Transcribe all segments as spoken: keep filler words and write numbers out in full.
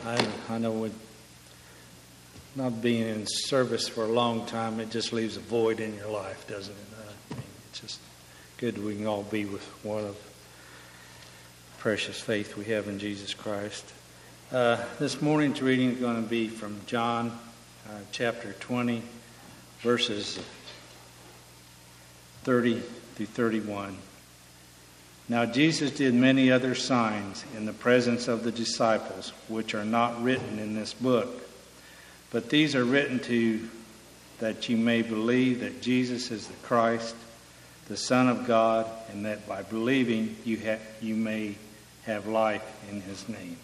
I, I know with not being in service for a long time, it just leaves a void in your life, doesn't it? Uh, I mean, it's just good we can all be with one of the precious faith we have in Jesus Christ. Uh, this morning's reading is going to be from John uh, chapter twenty, verses thirty through thirty-one. Now Jesus did many other signs in the presence of the disciples, which are not written in this book. But these are written to that you may believe that Jesus is the Christ, the Son of God, and that by believing you ha- you may have life in his name.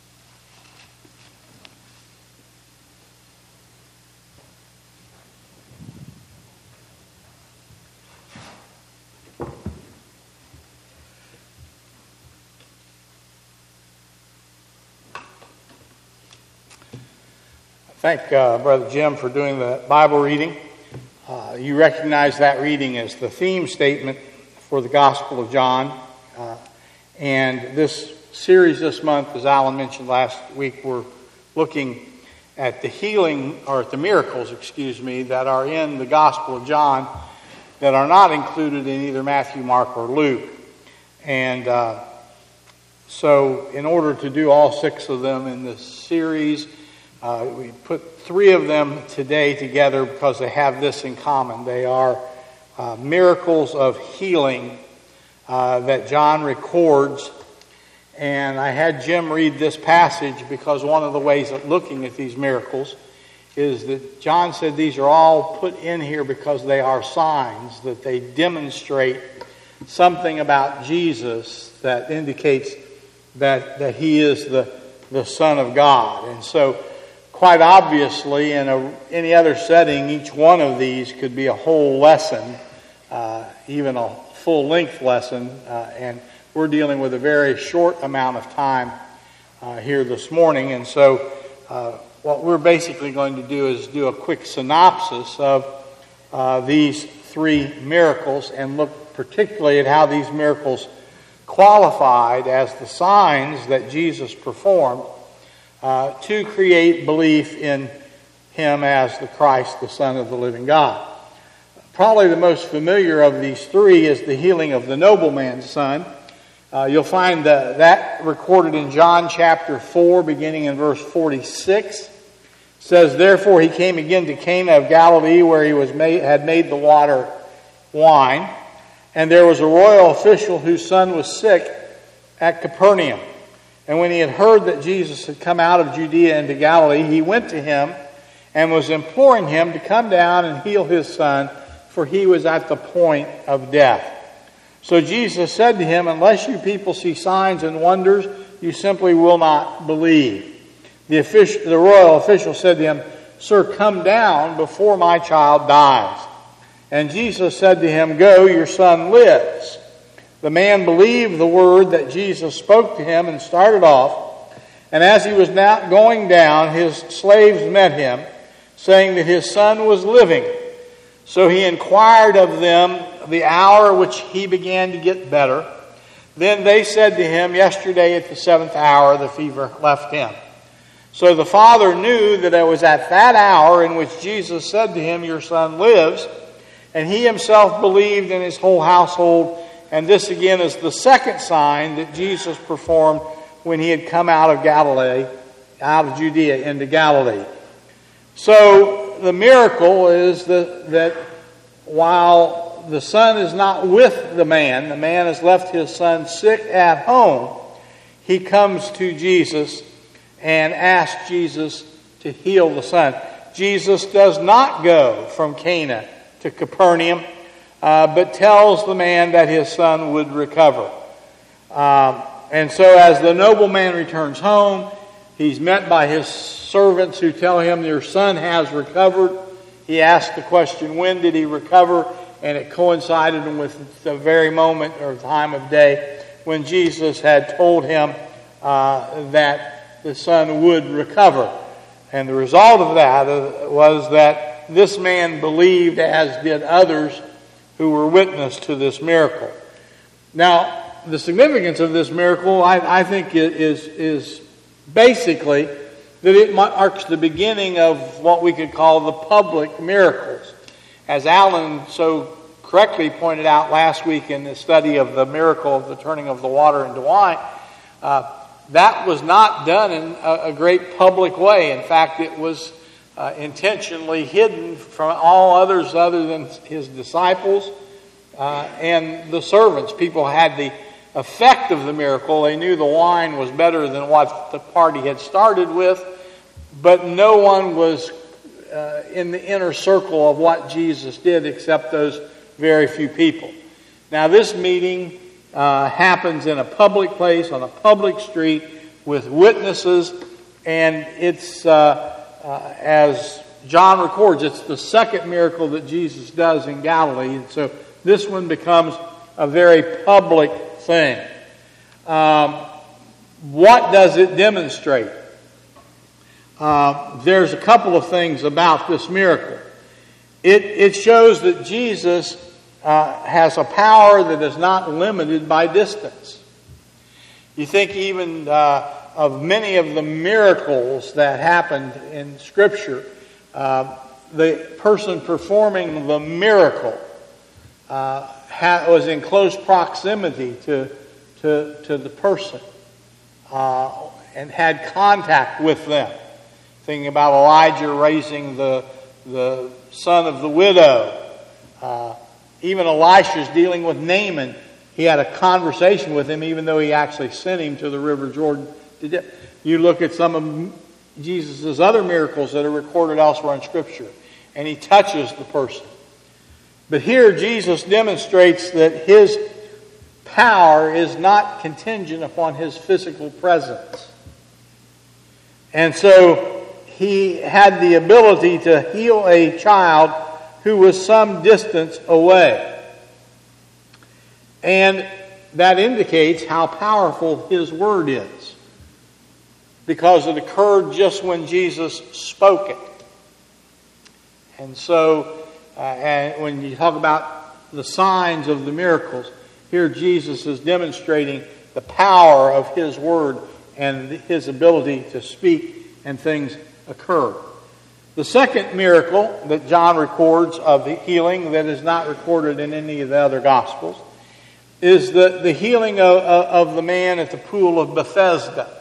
Thank uh, Brother Jim for doing the Bible reading. Uh, you recognize that reading as the theme statement for the Gospel of John. Uh, and this series this month, as Alan mentioned last week, we're looking at the healing, or at the miracles, excuse me, that are in the Gospel of John that are not included in either Matthew, Mark, or Luke. And uh, so in order to do all six of them in this series, Uh, we put three of them today together because they have this in common. They are uh, miracles of healing uh, that John records. And I had Jim read this passage because one of the ways of looking at these miracles is that John said these are all put in here because they are signs, that they demonstrate something about Jesus that indicates that, that he is the, the Son of God. And so quite obviously, in a, any other setting, each one of these could be a whole lesson, uh, even a full-length lesson. Uh, and we're dealing with a very short amount of time uh, here this morning. And so uh, what we're basically going to do is do a quick synopsis of uh, these three miracles and look particularly at how these miracles qualified as the signs that Jesus performed Uh, to create belief in him as the Christ, the Son of the living God. Probably the most familiar of these three is the healing of the nobleman's son. Uh, you'll find uh, that recorded in John chapter four, beginning in verse forty-six. It says, "Therefore he came again to Cana of Galilee, where he was made, had made the water wine. And there was a royal official whose son was sick at Capernaum. And when he had heard that Jesus had come out of Judea into Galilee, he went to him and was imploring him to come down and heal his son, for he was at the point of death. So Jesus said to him, Unless you people see signs and wonders, you simply will not believe. The, official, the royal official said to him, Sir, come down before my child dies. And Jesus said to him, Go, your son lives. The man believed the word that Jesus spoke to him and started off. And as he was now going down, his slaves met him, saying that his son was living. So he inquired of them the hour which he began to get better. Then they said to him, Yesterday at the seventh hour the fever left him. So the father knew that it was at that hour in which Jesus said to him, Your son lives. And he himself believed in his whole household. And this again is the second sign that Jesus performed when he had come out of Galilee, out of Judea into Galilee. So the miracle is that, that while the son is not with the man, the man has left his son sick at home, he comes to Jesus and asks Jesus to heal the son. Jesus does not go from Cana to Capernaum, Uh, but tells the man that his son would recover. Um, and so as the nobleman returns home, he's met by his servants who tell him, Your son has recovered. He asks the question, when did he recover? And it coincided with the very moment or time of day when Jesus had told him uh, that the son would recover. And the result of that was that this man believed, as did others who were witness to this miracle. Now, the significance of this miracle, I, I think, is, is basically that it marks the beginning of what we could call the public miracles. As Alan so correctly pointed out last week in the study of the miracle of the turning of the water into wine, uh, that was not done in a, a great public way. In fact, it was uh, intentionally hidden from all others other than his disciples uh, and the servants. People had the effect of the miracle. They knew the wine was better than what the party had started with, but no one was uh, in the inner circle of what Jesus did except those very few people. Now, this meeting uh, happens in a public place, on a public street, with witnesses, and it's, uh, uh, as John records, it's the second miracle that Jesus does in Galilee, and so this one becomes a very public thing. Um, what does it demonstrate? Uh, there's a couple of things about this miracle. It, it shows that Jesus uh, has a power that is not limited by distance. You think even uh, of many of the miracles that happened in Scripture, uh, the person performing the miracle uh, ha- was in close proximity to to, to the person uh, and had contact with them. Thinking about Elijah raising the the son of the widow. Uh, even Elisha's dealing with Naaman. He had a conversation with him even though he actually sent him to the River Jordan. You look at some of Jesus' other miracles that are recorded elsewhere in Scripture, and he touches the person. But here Jesus demonstrates that his power is not contingent upon his physical presence. And so he had the ability to heal a child who was some distance away. And that indicates how powerful his word is, because it occurred just when Jesus spoke it. And so, uh, and when you talk about the signs of the miracles, here Jesus is demonstrating the power of his word and his ability to speak, and things occur. The second miracle that John records of the healing that is not recorded in any of the other Gospels is the, the healing of, of the man at the pool of Bethesda.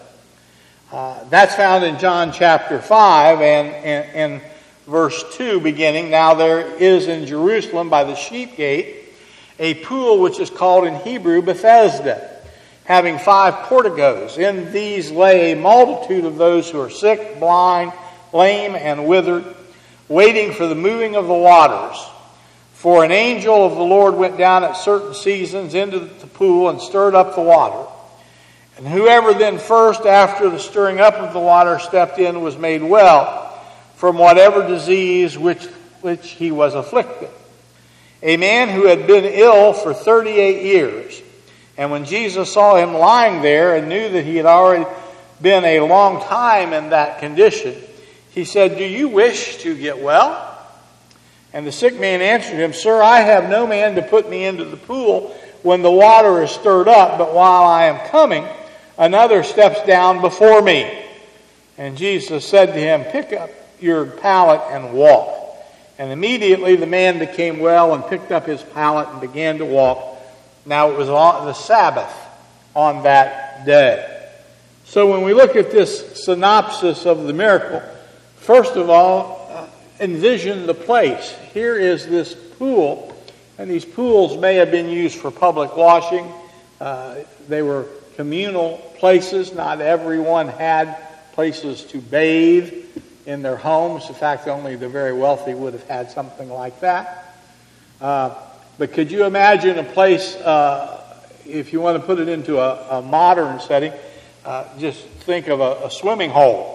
Uh, that's found in John chapter five and, and, and verse two beginning. Now there is in Jerusalem by the sheep gate a pool which is called in Hebrew Bethesda, having five porticos. In these lay a multitude of those who are sick, blind, lame, and withered, waiting for the moving of the waters. For an angel of the Lord went down at certain seasons into the pool and stirred up the water. And whoever then first, after the stirring up of the water, stepped in was made well from whatever disease which, which he was afflicted. A man who had been ill for thirty-eight years. And when Jesus saw him lying there and knew that he had already been a long time in that condition, he said, "Do you wish to get well?" And the sick man answered him, "Sir, I have no man to put me into the pool when the water is stirred up, but while I am coming, another steps down before me." And Jesus said to him, "Pick up your pallet and walk." And immediately the man became well and picked up his pallet and began to walk. Now it was on the Sabbath on that day. So when we look at this synopsis of the miracle, first of all, envision the place. Here is this pool, and these pools may have been used for public washing. Uh, they were communal places. Not everyone had places to bathe in their homes. In fact, only the very wealthy would have had something like that. Uh, but could you imagine a place, uh, if you want to put it into a, a modern setting, uh, just think of a, a swimming hole.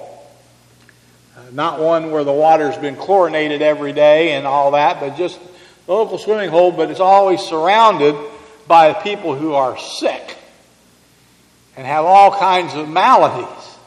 Not one where the water's been chlorinated every day and all that, but just a local swimming hole, but it's always surrounded by people who are sick and have all kinds of maladies.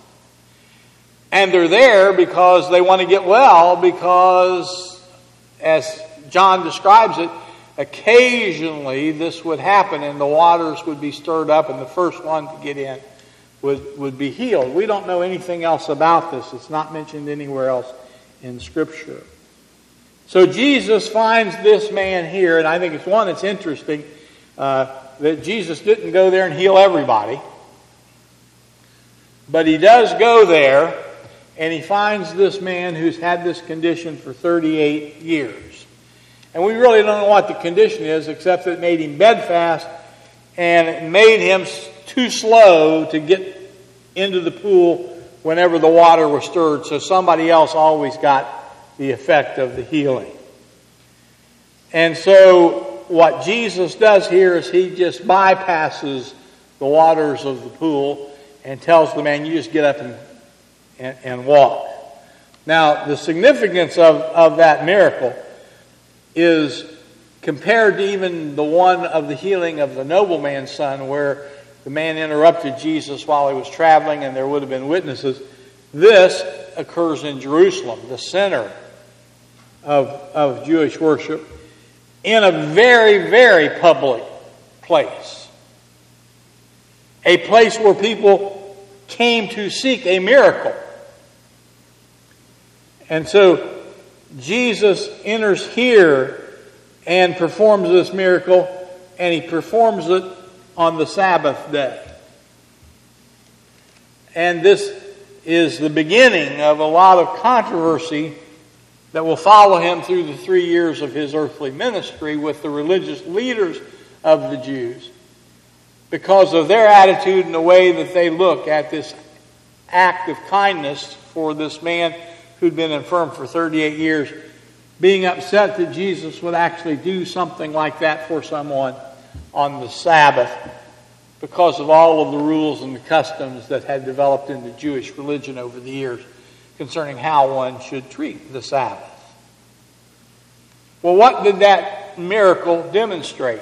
And they're there because they want to get well, because, as John describes it, occasionally this would happen and the waters would be stirred up, and the first one to get in would, would be healed. We don't know anything else about this. It's not mentioned anywhere else in Scripture. So Jesus finds this man here, and I think it's one that's interesting, uh, that Jesus didn't go there and heal everybody. But he does go there, and he finds this man who's had this condition for thirty-eight years. And we really don't know what the condition is, except that it made him bedfast, and it made him too slow to get into the pool whenever the water was stirred. So somebody else always got the effect of the healing. And so what Jesus does here is he just bypasses the waters of the pool and tells the man, you just get up and, and, and walk. Now, the significance of, of that miracle is compared to even the one of the healing of the nobleman's son, where the man interrupted Jesus while he was traveling and there would have been witnesses. This occurs in Jerusalem, the center of, of Jewish worship, in a very, very public place. A place where people came to seek a miracle. And so Jesus enters here and performs this miracle, and he performs it on the Sabbath day. And this is the beginning of a lot of controversy that will follow him through the three years of his earthly ministry with the religious leaders of the Jews, because of their attitude and the way that they look at this act of kindness for this man who'd been infirm for thirty-eight years, being upset that Jesus would actually do something like that for someone on the Sabbath, because of all of the rules and the customs that had developed in the Jewish religion over the years concerning how one should treat the Sabbath. Well, what did that miracle demonstrate?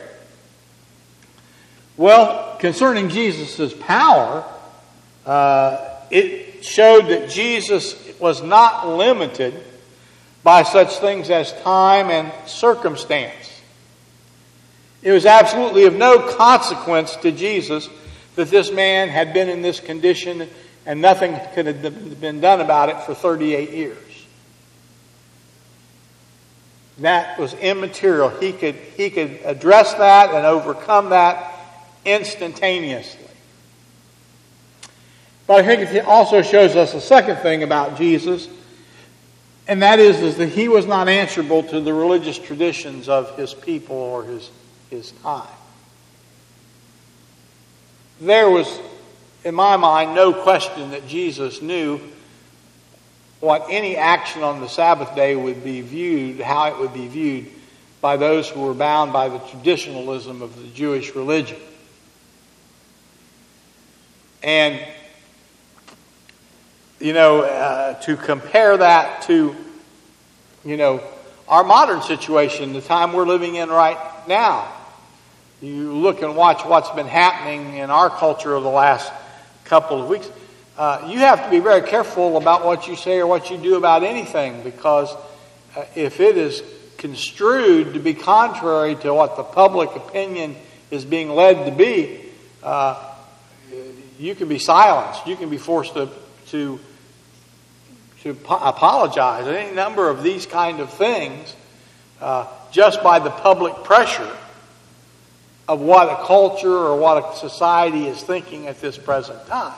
Well, concerning Jesus' power, uh, it showed that Jesus was not limited by such things as time and circumstance. It was absolutely of no consequence to Jesus that this man had been in this condition and nothing could have been done about it for thirty-eight years. That was immaterial. He could, he could address that and overcome that instantaneously. But I think it also shows us a second thing about Jesus, and that is, is that he was not answerable to the religious traditions of his people or his, his time. There was, in my mind, no question that Jesus knew what any action on the Sabbath day would be viewed, how it would be viewed by those who were bound by the traditionalism of the Jewish religion. And, you know, uh, to compare that to, you know, our modern situation, the time we're living in right now. You look and watch what's been happening in our culture over the last couple of weeks. Uh, you have to be very careful about what you say or what you do about anything, because uh, if it is construed to be contrary to what the public opinion is being led to be, uh, you can be silenced. You can be forced to to, to po- apologize. Any number of these kind of things, uh, just by the public pressure of what a culture or what a society is thinking at this present time.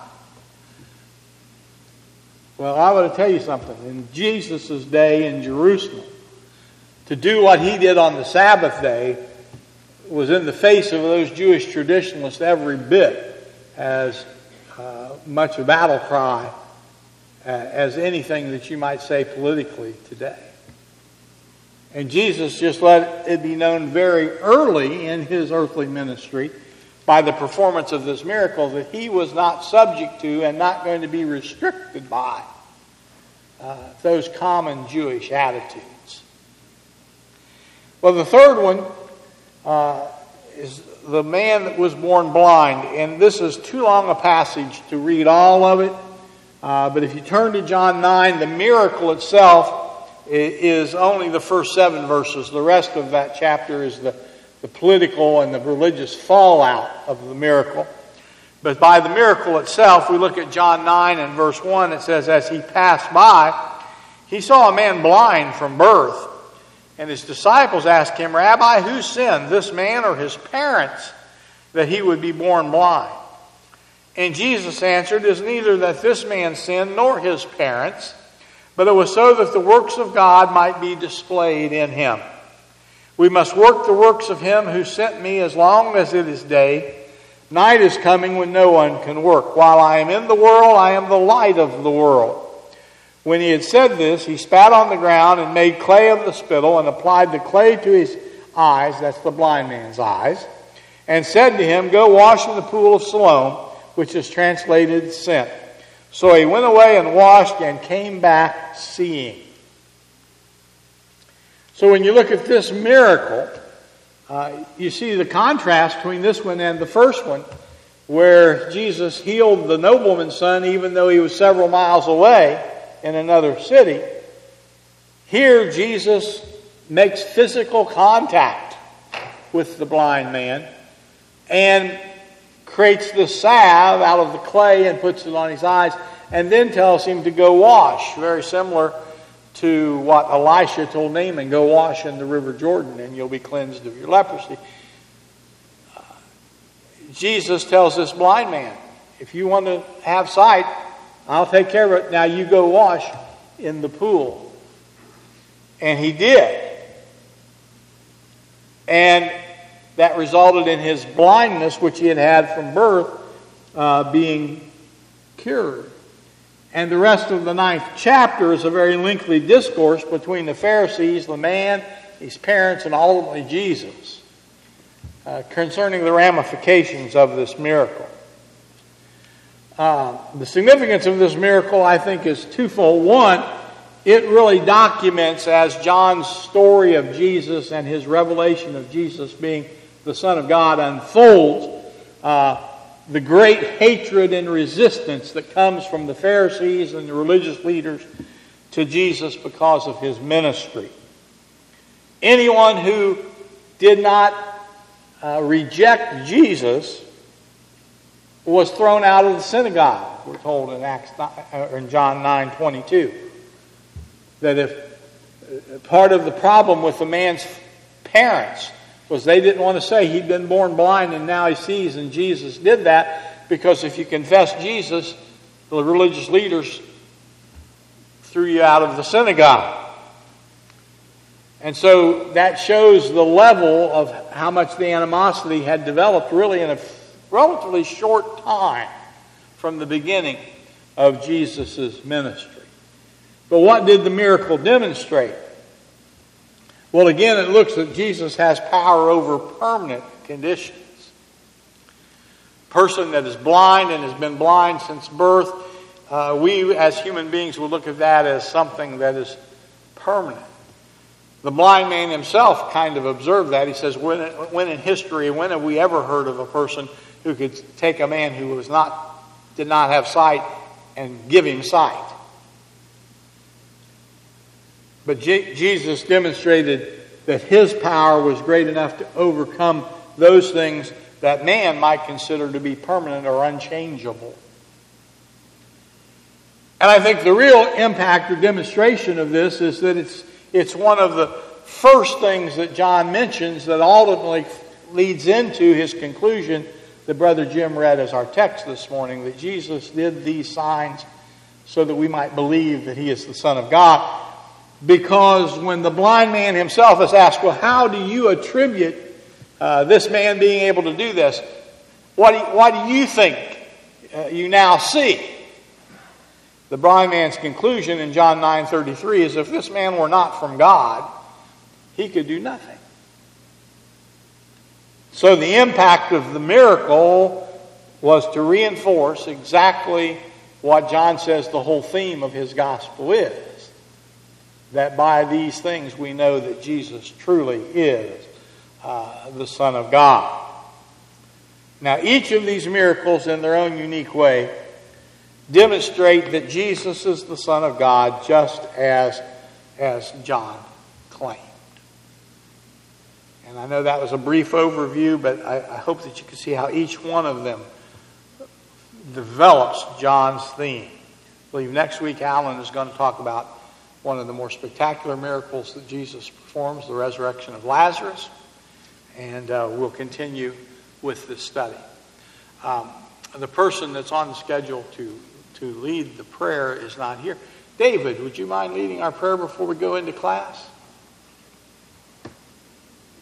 Well, I want to tell you something. In Jesus' day in Jerusalem, to do what he did on the Sabbath day was in the face of those Jewish traditionalists every bit as uh, much a battle cry uh, as anything that you might say politically today. And Jesus just let it be known very early in his earthly ministry by the performance of this miracle that he was not subject to and not going to be restricted by uh, those common Jewish attitudes. Well, the third one uh, is the man that was born blind. And this is too long a passage to read all of it. Uh, but if you turn to John nine, the miracle itself is only the first seven verses. The rest of that chapter is the, the political and the religious fallout of the miracle. But by the miracle itself, we look at John nine and verse one, it says, as he passed by, he saw a man blind from birth. And his disciples asked him, Rabbi, who sinned, this man or his parents, that he would be born blind? And Jesus answered, it is neither that this man sinned nor his parents, but it was so that the works of God might be displayed in him. We must work the works of him who sent me as long as it is day. Night is coming when no one can work. While I am in the world, I am the light of the world. When he had said this, he spat on the ground and made clay of the spittle and applied the clay to his eyes, that's the blind man's eyes, and said to him, go wash in the pool of Siloam, which is translated sent. So he went away and washed and came back seeing. So when you look at this miracle, uh, you see the contrast between this one and the first one, where Jesus healed the nobleman's son even though he was several miles away in another city. Here Jesus makes physical contact with the blind man and creates the salve out of the clay and puts it on his eyes, and then tells him to go wash. Very similar to what Elisha told Naaman, go wash in the river Jordan and you'll be cleansed of your leprosy. Uh, Jesus tells this blind man, if you want to have sight, I'll take care of it. Now you go wash in the pool. And he did. And that resulted in his blindness, which he had had from birth, uh, being cured. And the rest of the ninth chapter is a very lengthy discourse between the Pharisees, the man, his parents, and ultimately Jesus, uh, concerning the ramifications of this miracle. Uh, the significance of this miracle, I think, is twofold. One, it really documents, as John's story of Jesus and his revelation of Jesus being the Son of God unfolds, uh, the great hatred and resistance that comes from the Pharisees and the religious leaders to Jesus because of his ministry. Anyone who did not uh, reject Jesus was thrown out of the synagogue, we're told in Acts or in John nine twenty-two. That if part of the problem with the man's parents was they didn't want to say he'd been born blind and now he sees, and Jesus did that because if you confess Jesus, the religious leaders threw you out of the synagogue. And so that shows the level of how much the animosity had developed really in a relatively short time from the beginning of Jesus' ministry. But what did the miracle demonstrate? Well, again, it looks that Jesus has power over permanent conditions. A person that is blind and has been blind since birth, uh, we as human beings will look at that as something that is permanent. The blind man himself kind of observed that. He says, when, when in history, when have we ever heard of a person who could take a man who was not, did not have sight and give him sight? But Je- Jesus demonstrated that his power was great enough to overcome those things that man might consider to be permanent or unchangeable. And I think the real impact or demonstration of this is that it's it's one of the first things that John mentions that ultimately leads into his conclusion that Brother Jim read as our text this morning, that Jesus did these signs so that we might believe that he is the Son of God. Because when the blind man himself is asked, well, how do you attribute uh, this man being able to do this? What do you, what do you think uh, you now see? The blind man's conclusion in John nine thirty-three is if this man were not from God, he could do nothing. So the impact of the miracle was to reinforce exactly what John says the whole theme of his gospel is. That by these things we know that Jesus truly is uh, the Son of God. Now, each of these miracles in their own unique way demonstrate that Jesus is the Son of God, just as, as John claimed. And I know that was a brief overview, but I, I hope that you can see how each one of them develops John's theme. I believe next week Alan is going to talk about one of the more spectacular miracles that Jesus performs, the resurrection of Lazarus, and uh, we'll continue with this study. Um, the person that's on the schedule to, to lead the prayer is not here. David, would you mind leading our prayer before we go into class?